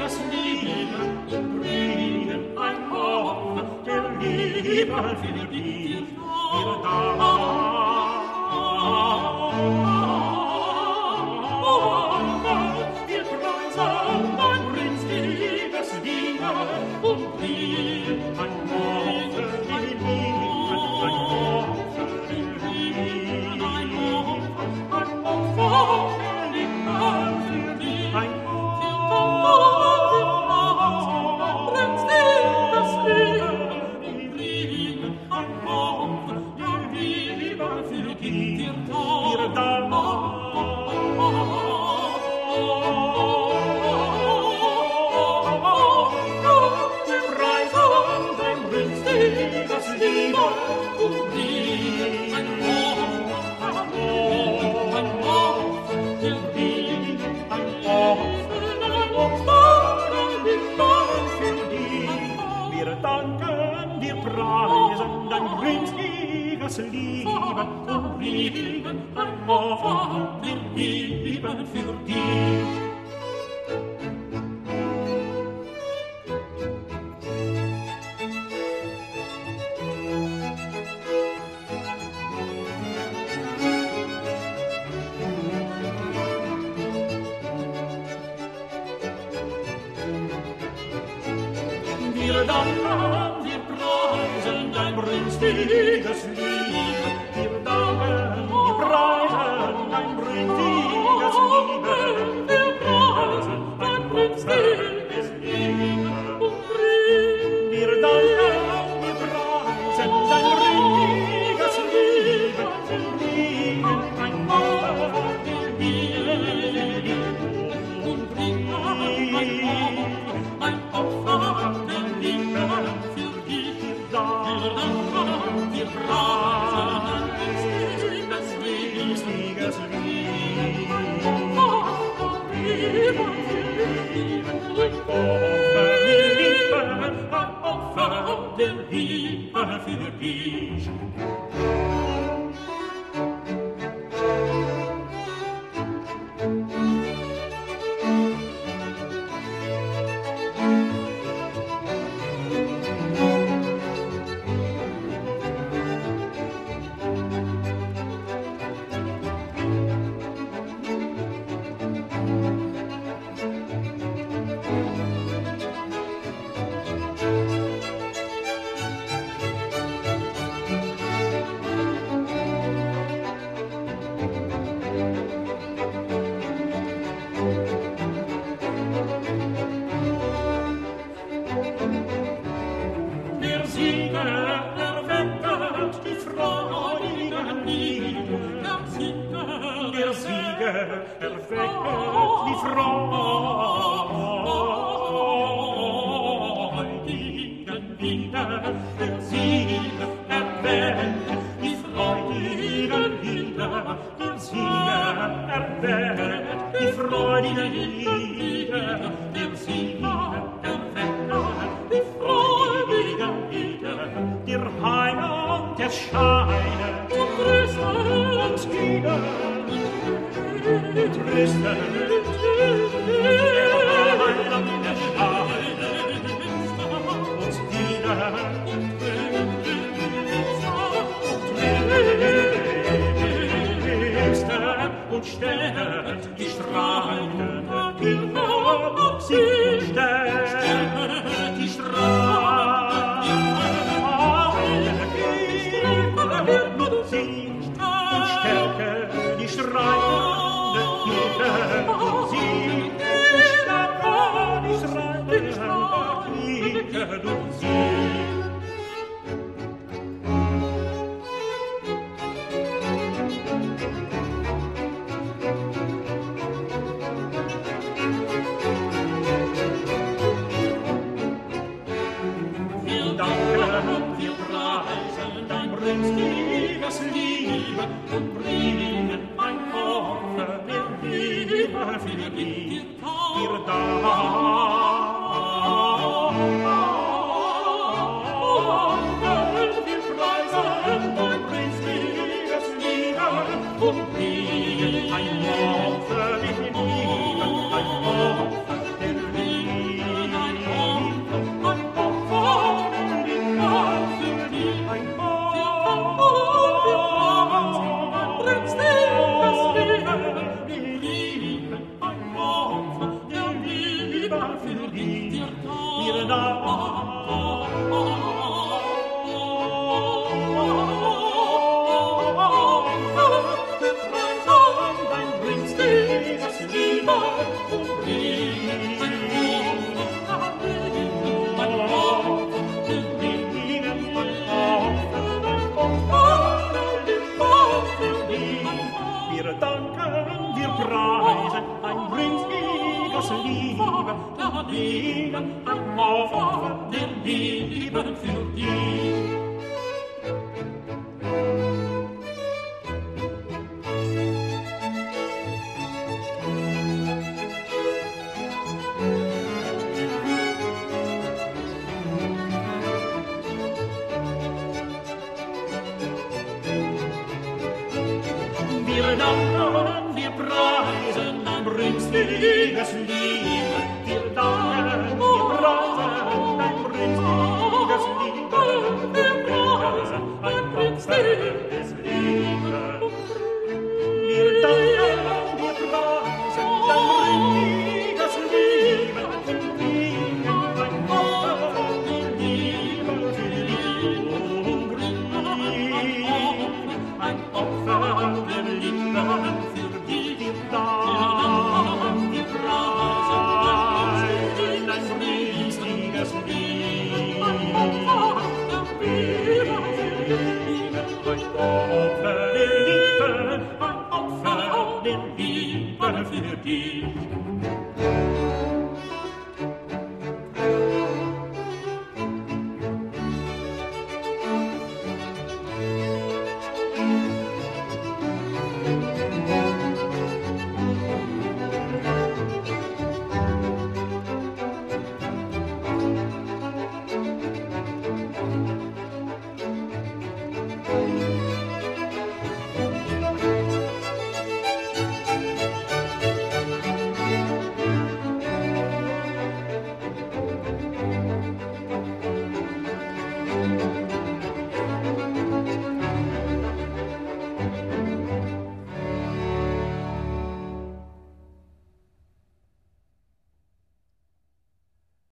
das Leben und bringen ein Opfer der Liebe für dich, ihr Dank. Wir preisen dein brünstiges Liebe und bringen ein Opfer der Liebe, ein Opfer der Liebe, ein Opfer der Liebe für dich, ein Liebe und Lieben, ein Opfer der Liebe für dich. Wir danken, wir preisen dein brünstiges Liebe. Wir danken, wir preisen dein brünstiges Liebe. Wir preisen dein brünstiges Liebe. Wir danken, wir preisen dein brünstiges Liebe. Und bringen ein Opfer der Liebe. Und bringen ein Opfer der Liebe für dich. Wir preisen das brünstiges Liebe. Ein Opfer der Liebe für dich. Und stellt die Strahlen in Hoch, sie stellt die Strahlen in sie und stärke die Strahlen in sie stärke die Strahlen in sie. lieber für dich, wir Wir danken, wir preisen, ein brünstiges Liebe, und bringen ein Opfer der Liebe für dich. Wir danken, wir preisen ein brünstiges